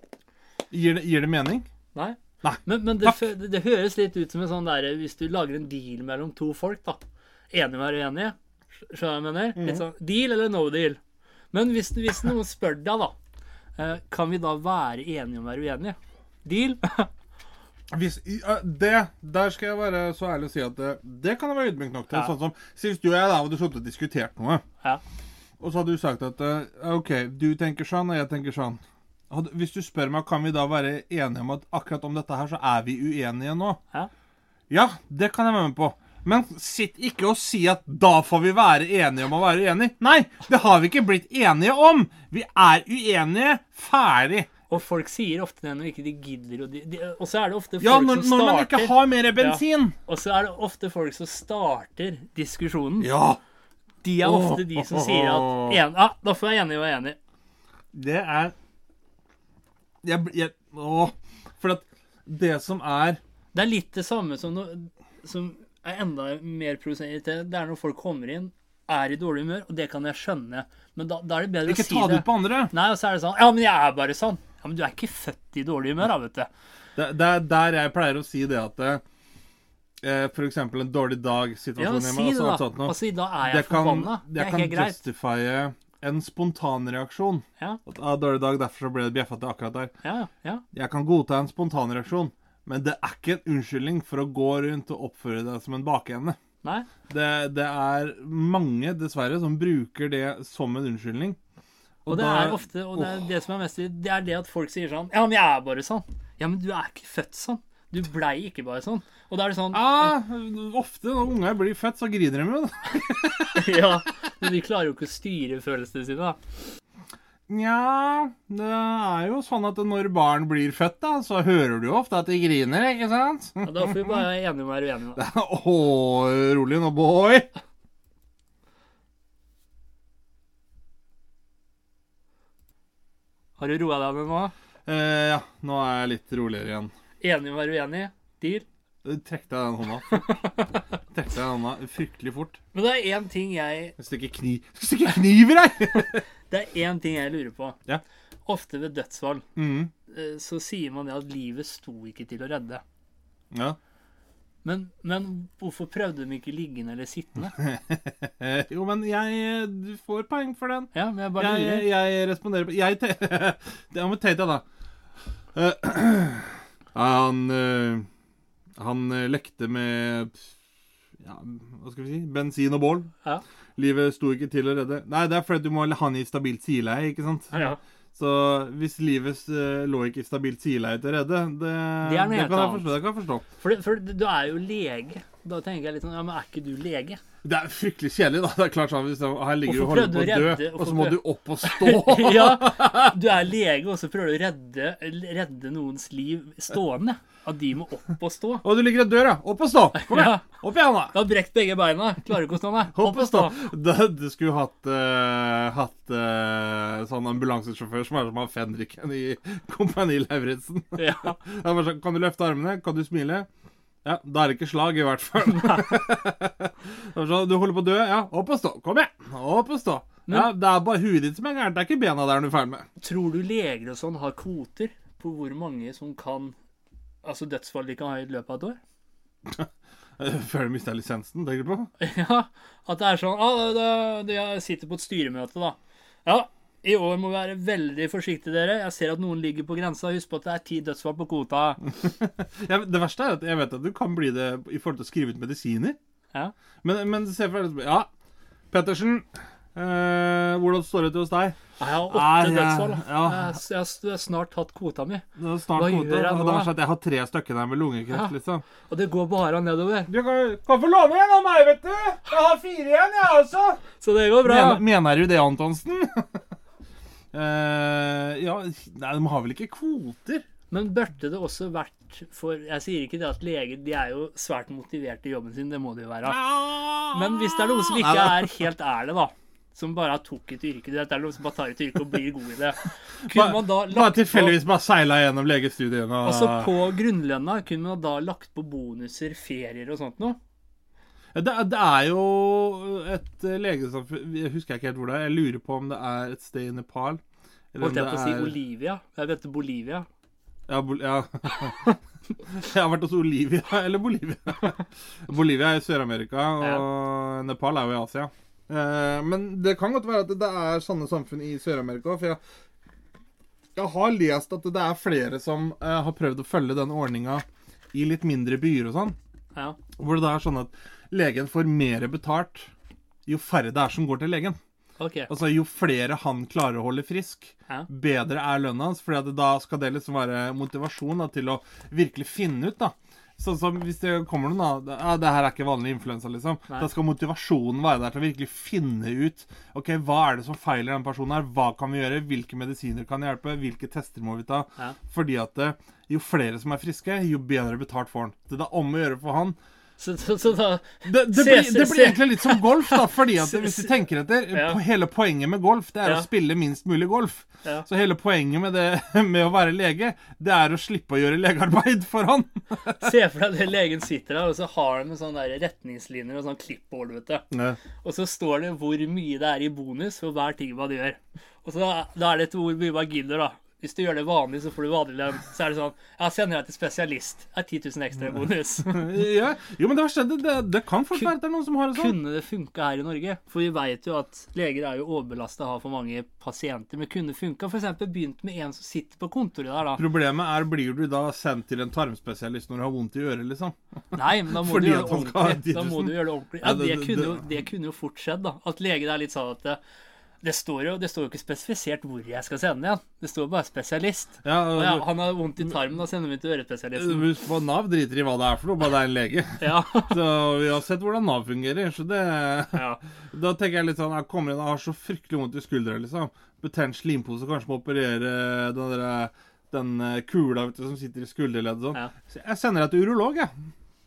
Gir det, gir det mening? nei. Nei. Men, men det, Takk. fø- det, det høres litt ut som en sånn der, hvis du lager en deal mellom to folk, da. Enige å være uenige. Skjønner du hva jeg mener? Mhm. Litt sånn, deal eller no deal. Men hvis, hvis noen spør deg, da, eh, kan vi da være enige om å være uenige? Deal? Hvis, i- eh, det, der skal jeg være så ærlig å si at det, det kan jeg være ydmyk nok til. Ja. Sånn som, sist du og jeg da hadde sluttet og diskutert noe, Ja. og så hadde du sagt at eh, ok, du tenker sånn, og jeg tenker sånn. Hadde, hvis du spør meg, kan vi da være enige om at akkurat om dette her, så er vi uenige nå? Ja. Ja, det kan jeg være med på. Men sitt ikke og si at da får vi være enige om å være uenige. Nei, det har vi ikke blitt enige om. Vi er uenige. Ferdig. Og folk sier ofte det når ikke de gidder, og, de, de, og så er det ofte folk Ja, når, som når man starter, ikke har mer bensin. og så er det ofte folk som starter diskusjonen. Ja, De er ofte de som sier at en, ja, da får jeg enig og enig. det er jeg, bl- jeg, Åh, for at det som er Det er litt det samme som, no, som er enda mer provoserende. Det er når folk kommer inn, er i dårlig humør, og det kan jeg skjønne. Men da, da er det bedre Ikke å si ta det det. ut på andre. Nei, og så er det sånn, ja, men jeg er bare sånn. Ja, men du er ikke født i dårlig humør, da, vet du. Det, det er der jeg pleier å si det at eh, for eksempel en dårlig Ja, dag-situasjon si hjemme. det altså, da. alt sånt noe. Altså, da er Det jeg kan, forbanna. Det det er kan helt greit. justifye en spontanreaksjon. Ja, At, ah, dårlig dag, derfor så ble det bjeffete akkurat der. ja, ja. Jeg kan godta en spontanreaksjon, men det er ikke en unnskyldning for å gå rundt og oppføre deg som en bakende. Nei, Det, det er mange, dessverre, som bruker det som en unnskyldning. og det da- er ofte, og det er det som er mest, det er det at folk sier sånn, ja, men jeg er bare sånn. Ja, men du er ikke født sånn. Du blei ikke bare sånn. Og da er det sånn, Ah, ofte når unger blir født, så griner de jo. ja, men de klarer jo ikke å styre følelsene sine, da. Nja, det er jo sånn at når barn blir født, da, så hører du jo ofte at de griner, ikke sant? Og da får vi bare være enige om å være uenige, da. Åh, rolig nå, boy. Har du roet deg ned nå? Eh, ja, nå er jeg litt roligere igjen. Enig om å være uenig? Deal? Trekk deg den hånda fort. Trekk deg den hånda fryktelig fort. Men det er en ting jeg... Jeg stikker kniv. Jeg stikker kniv i deg! Det er en ting jeg lurer på. Ja. Ofte ved dødsfall, Mhm. eh, så sier man det at livet sto ikke til å redde. Ja. Men, men hvorfor prøvde de ikke liggende eller sittende? Jo, men jeg Du får poeng for den. Ja, men jeg bare Jeg, lurer. jeg responderer på Jeg te- Ja, men tenk deg da. Eh, han eh, Han eh, lekte med Ja, hva skal vi si? Bensin og bål. Ja. Livet sto ikke til å redde. Nei, det er fordi du må ha han i stabilt sileie, ikke sant? Ja. Så hvis livet uh, lå ikke i stabilt sileie til å redde, det, Det er noe det, helt kan jeg annet. forstå, det kan jeg forstå. For, for du er jo lege. Da tenker jeg litt sånn, ja, men er ikke du lege? Det er fryktelig kjedelig, da. Det er klart sånn, hvis jeg, her ligger du og Hvorfor holder på å prøvde du å dø, redde- og så hvorfor må du prøv- opp og stå. Ja, du er lege, og så prøver du å redde, redde noens liv stående. At de må opp og stå. Og du ligger og dør, ja. Opp og stå. Kom igjen. Ja. Opp igjen, da. Du har brekt begge beina. Klarer ikke å stå, nei. Opp og stå. Da, du skulle hatt, uh, hatt uh, sånn ambulansesjåfør som er som har Fenriken i Kompani Lauritzen. Ja. Det er bare sånn, kan du løfte armene? Kan du smile? Ja, da er det ikke slag i hvert fall. Det er sånn, du holder på å dø, ja. Opp og stå. Kom igjen. Opp og stå. Ja, det er bare huet ditt som er gærent. Det er ikke bena der du er ferdig med. Tror du leger og sånn har kvoter på hvor mange som kan, altså dødsfall de kan ha i løpet av et år? Før du mistet lisensen, tenker du på? Ja, at det er sånn, ah, da, da, jeg sitter på et styremøte da. Ja, i år må vi være veldig forsiktige dere. Jeg ser at noen ligger på grensa. Husk på at det er ti dødsfall på kvota. Ja, det verste er at jeg vet at du kan bli det i forhold til å skrive ut medisiner. Ja. Men, men se for deg, ja, Pettersen, eh, hvordan står det til hos deg? Jeg har åtte Nei, jeg- dødsfall. ja. Jeg, jeg, jeg har snart tatt kvota mi. Det er snart Hva kvote, gjør jeg og nå, det da? er sånn at jeg har tre stykker der med lungekreft, Ja. liksom. Og det går bare nedover. Du kan, kan få låne igjen av meg, vet du! Jeg har fire igjen, jeg også! Så det går bra. Mener, mener du det, Antonsen? Eh, ja, nei, de har vel ikke kvoter? Men burde det også vært for, jeg sier ikke det at leger, de er jo svært motiverte i jobben sin, det må de jo være. Men hvis det er noen som ikke er helt ærlig da, som bare tok et yrke, det er noen som bare tar et yrke og blir god i det, kunne man da Bare lagt på, tilfeldigvis bare seila gjennom legestudiene. Og... altså på grunnlønna, kunne man da lagt på bonuser, ferier og sånt noe? Det, det er jo et eh, legesamfunn, jeg husker ikke helt hvor det er, jeg lurer på om det er et sted i Nepal. Eller Holdt jeg om på å det si er... Olivia? Jeg vet det, Bolivia. Ja, Bol ja. Jeg har vært hos Olivia, eller Bolivia. Bolivia er i Sør-Amerika, og Nepal er jo i Asia. Eh, men det kan godt være at det er sånne samfunn i Sør-Amerika, for jeg, jeg har lest at det er flere som eh, har prøvd å følge den ordningen i litt mindre byer og sånn, Ja. hvor det er sånn at legen får mer betalt jo færre det er som går til legen. Ok. Altså, jo flere han klarer å holde frisk, Ja. bedre er lønna hans, fordi at da skal det liksom være motivasjon da, til å virkelig finne ut, da. Sånn som hvis det kommer noen da, ja, det her er ikke vanlig influensa, liksom. Nei. Da skal motivasjonen være der til å virkelig finne ut, ok, hva er det som feiler den personen her? Hva kan vi gjøre? Hvilke medisiner kan hjelpe? Hvilke tester må vi ta? Ja. Fordi at eh, jo flere som er friske, jo bedre betalt får han. Det er om å gjøre for han. Så, så, så da, Det, det, Se, blir, se, det se. blir egentlig litt som golf, da, fordi at Se, hvis du se. tenker etter, Ja. på hele poenget med golf, det er Ja. å spille minst mulig golf. Ja. Så hele poenget med, det, med å være lege, det er å slippe å gjøre legearbeid for han. se for deg det legen sitter der, og så har de sånne der retningslinjer og sånn klippbord, vet du. Ja. Og så står det hvor mye det er i bonus for hver ting man gjør. Og så da er det et hvor mye man gidder, da. Hvis du gjør det vanlig, så får du vanlig lønn. Så er det sånn, ja, sender deg til spesialist. Det er ti tusen ekstra i bonus. Ja. Jo, men det, verste, det, det, det kan fort være at det er noen som har det sånn. Kunne det funka her i Norge? For vi vet jo at leger er jo overbelastet og har for mange pasienter. Men kunne det funka? For eksempel begynt med en som sitter på kontoret der, da. Problemet er, blir du da sendt til en tarmspesialist når du har vondt i øret, liksom? Nei, men da må Fordi du gjøre at det han skal ha ordentlig. Da må du gjøre det ordentlig. Ja, Ja, det- det det- kunne jo, det- det kunne jo fort skjedd, da. At leger er litt sånn at det, det står jo det står jo ikke spesifisert hvor jeg skal sende igjen. Det står bare spesialist. Ja, Og ja, og, han har vondt i tarmen, da sender vi til ørespesialisten. Husk på, Nav driter i hva det er for noe, bare det er en lege. Ja. Så vi har sett hvordan Nav fungerer, så det... Ja. Da tenker jeg litt sånn, jeg kommer inn og har så fryktelig vondt i skuldra, liksom. Betent slimpose, kanskje må operere den, der, den eh, kula vet du, som sitter i skulderleddet sånn. Ja. Så jeg sender deg til urolog, jeg.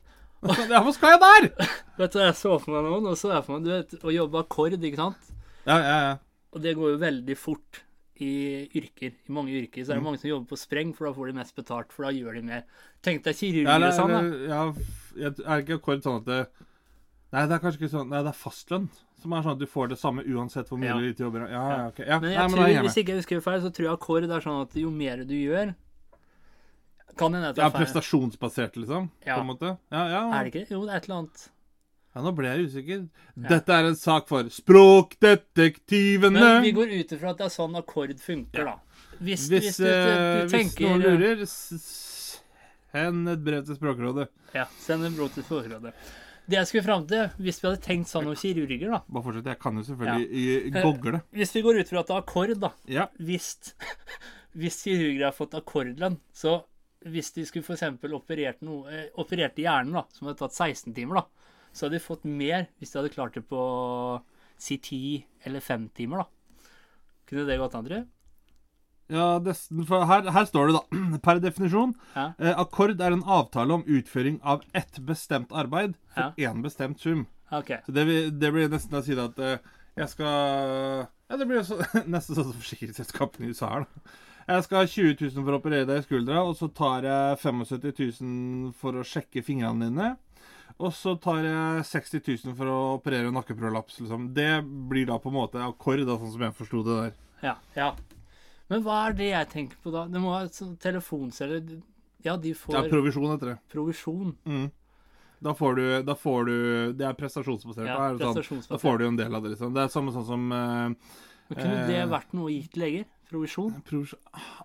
Ja, hva skal jeg der? Vet du hva jeg så for meg nå? Nå så jeg for meg, du vet, å jobbe akkord, ikke sant? Ja, ja, ja. Og det går jo veldig fort i yrker, i mange yrker, så er det Mm. mange som jobber på spreng, for da får de mest betalt, for da gjør de mer. Tenk deg kirurger Ja, eller, og sånn, da. eller, ja, f- jeg- er det ikke akkord sånn at det Nei, det er kanskje ikke sånn. Nei, det er fastlønn. Som er sånn at du får det samme uansett hvor mye Ja. du lite jobber. Ja, ja, ok. Ja, Men jeg nei, men tror, da henger jeg hvis med. ikke jeg husker feil, så tror jeg akkord er sånn at jo mer du gjør, kan hende at det Ja, er feil. prestasjonsbasert, liksom. Ja. På en måte. Ja, ja. Er det ikke? Jo, det er et eller annet. Ja, nå ble jeg usikker. Ja. Dette er en sak for språkdetektivene. Men vi går ut ifra at det er sånn akkord funker, da. Hvis, hvis, Hvis, du, du, eh, du hvis tenker noen lurer, s- s- send et brev til Språkrådet. Ja, send en blod til Språkrådet. Det jeg skulle fram til, hvis vi hadde tenkt sånn om kirurger, da. Bare fortsett. Jeg kan jo selvfølgelig i- gogle. Hvis vi går ut fra at det er akkord, da. Ja. Hvis, hvis kirurger har fått akkordlønn, så hvis de skulle for eksempel operert, noe, eh, operert i hjernen, da, som hadde tatt seksten timer, da, så hadde de fått mer hvis de hadde klart det på si ti eller fem timer, da. Kunne det gått an, tror du? Ja, dessen, for her, her står det da, per definisjon, Ja. eh, akkord er en avtale om utføring av ett bestemt arbeid for Ja. én bestemt sum. Ok. Så det, vil- det blir nesten å si det at eh, jeg skal Ja, det blir jo så, nesten sånn som forsikringsselskapene i U S A her, da. Jeg skal ha tjue tusen for å operere deg i skuldra, og så tar jeg syttifem tusen for å sjekke fingrene dine. Og så tar jeg seksti tusen for å operere nakkeprolaps, liksom. Det blir da på en måte akkord, da, sånn som jeg forsto det der. Ja, ja. Men hva er det jeg tenker på da? Det må være sånn telefonceller. Ja, de får Ja, provisjon heter det. provisjon. Mm. Da får du, da får du Det er prestasjonsbasert. Ja, da, er det sånn, da prestasjonsbasert. får du jo en del av det, liksom. Det er samme sånn som eh, Men kunne det eh, vært noe gitt til leger? Provisjon? provisjon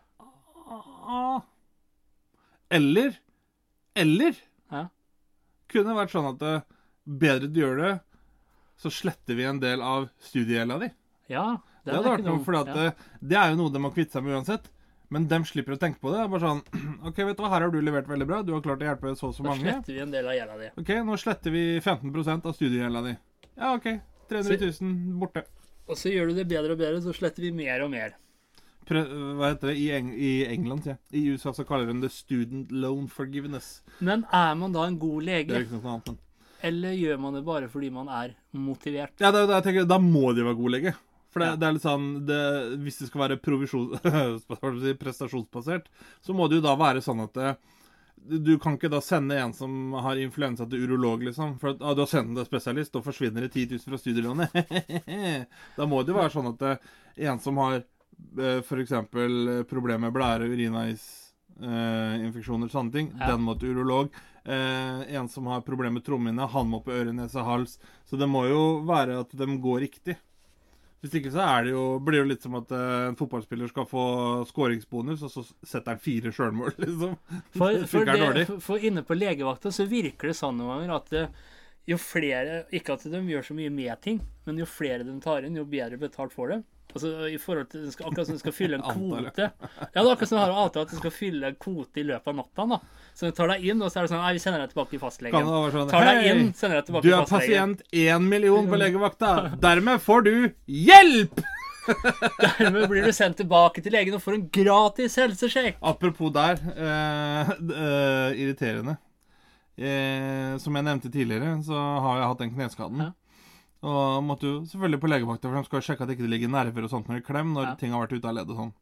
Eller Eller Ja. kunne vært sånn at det, bedre du gjør det, så sletter vi en del av studiegjelda di. Ja. Det er hadde vært ikke noe, dumt. for Ja. det, det er jo noe de må kvitte seg med uansett. Men dem slipper å tenke på det. Det er bare sånn OK, vet du hva, her har du levert veldig bra. Du har klart å hjelpe så og så Da mange. sletter vi en del av gjelda di. OK, nå sletter vi femten prosent av studiegjelda di. Ja, OK. tre hundre tusen borte. Og så gjør du det bedre og bedre, så sletter vi mer og mer. Pre, hva heter det? I, Eng I England, sier jeg. I U S A så kaller de det student loan forgiveness. Men er man da en god Det er lege? ikke noe annet enn. Eller gjør man det bare fordi man er motivert? Ja, da, da, jeg tenker, da må de være gode lege. For det, Ja. det er litt sånn det, hvis det skal være provisjon, hva skal jeg si, prestasjonsbasert, så må det jo da være sånn at det, du kan ikke da sende en som har influensa til urolog, liksom. For at, ah, du har sendt en spesialist, og forsvinner det ti tusen fra studielånet. Da må det jo være sånn at det, en som har eh, for eksempel problemer med blære, urinveis, eh, infeksjoner, sånne ting, Ja. den må til urolog. Eh, en som har problemer med trommehinne, han må på øre, nese, hals. Så det må jo være at de går riktig. Hvis ikke så er det jo, blir det jo litt som at eh, en fotballspiller skal få skåringsbonus, og så setter han fire sjølmål, liksom. For, for, Funker dårlig. det, for, for inne på legevakta så virker det sånn noen ganger at det, jo flere, ikke at de gjør så mye med ting, men jo flere de tar inn, jo bedre betalt får de. Altså i forhold til, de skal, akkurat som de skal fylle en Antallet. kvote. Ja, det er akkurat som de har avtalt at de skal fylle en kvote i løpet av natta, da. Så de tar deg inn, og så er det sånn, nei, vi sender deg tilbake til Kan fastlegen. det være sånn, Tar deg hei, inn, sender deg tilbake du til er fastlegen. pasient én million på legevakta, dermed får du hjelp! Dermed blir du sendt tilbake til legen og får en gratis helsesjekk. Apropos der, eh, eh, irriterende. Eh, som jeg nevnte tidligere, så har jeg hatt den kneskaden. Ja. Og måtte jo selvfølgelig på legevakta, for de skal jo sjekke at det ikke ligger nerver og sånt når det klem, når Ja. ting har vært ute av ledd og sånn.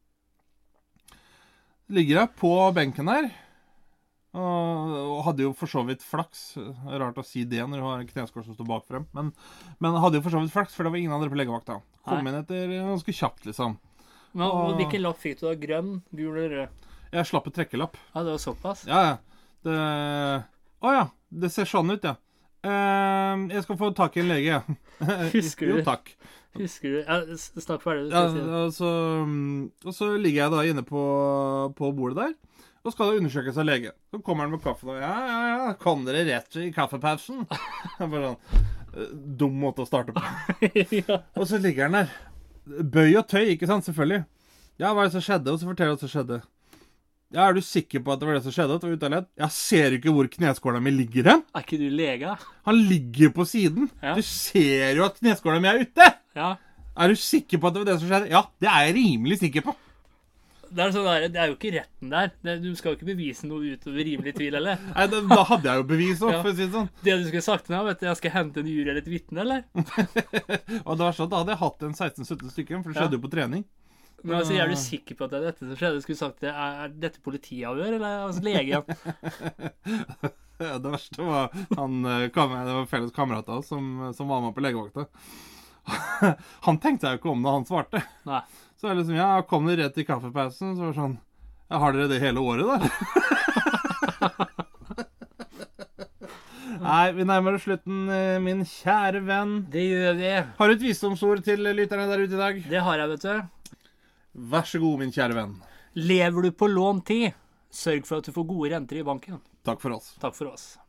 Ligger jeg på benken her, og, og hadde jo for så vidt flaks. Rart å si det når du har en kneskår som står bak frem, men, men hadde jo for så vidt flaks, for det var ingen andre på legevakta. Kom Nei. inn etter ganske kjapt, liksom. Men og Og- hvilken lapp fikk du da? Grønn, gul eller rød? Jeg slapp et trekkelapp. Ja, det var såpass. Ja, ja. Det Å ja, det ser sånn ut, ja. Eh, jeg skal få tak i en lege, ja. Husker du? Jo, takk. Husker du? Ja, s- snakk ferdig. Du Ja, skal si det. og, så, og så ligger jeg da inne på, på bordet der, og skal da undersøkes av lege. Så kommer han med kaffen, og ja, ja, ja, kom dere rett i kaffepausen. Det er bare sånn eh, dum måte å starte på. ja. Og så ligger han der. Bøy og tøy, ikke sant, selvfølgelig. Ja, hva er det som skjedde? Og så forteller han hva som skjedde. Ja, er du sikker på at det var det som skjedde? At det var ute av ledd? Jeg ser ikke hvor kneskåla mi ligger hen. Er ikke du lege? Han ligger på siden. Ja. Du ser jo at kneskåla mi er ute. Ja. Er du sikker på at det var det som skjedde? Ja, det er jeg rimelig sikker på. Det er, sånn der, det er jo ikke retten der. Det, du skal jo ikke bevise noe utover rimelig tvil, eller? Nei, da, da hadde jeg jo bevis òg, Ja. for å si det sånn. Det du skulle sagt til meg, vet du, jeg skal hente en jury eller et vitne, eller? Og det var sånn, da hadde jeg hatt en seksten sytten stykker, for det Ja. skjedde jo på trening. Men altså, er du sikker på at det er dette som skjedde? Skulle du sagt det, er, er dette politiavhør, eller altså, legen? Ja, det verste var han, det var felles kamerat av oss som, som var med på legevakta. Han tenkte seg jo ikke om da han svarte. Nei. Så jeg liksom, ja, kom dere rett i kaffepausen, så var det sånn, ja, har dere det hele året da? Nei, vi nærmer oss slutten, min kjære venn. Det gjør vi. Har du et visdomsord til lytterne der ute i dag? Det har jeg, vet du. Vær så god, min kjære venn. Lever du på lånt tid, sørg for at du får gode renter i banken. Takk for oss. Takk for oss.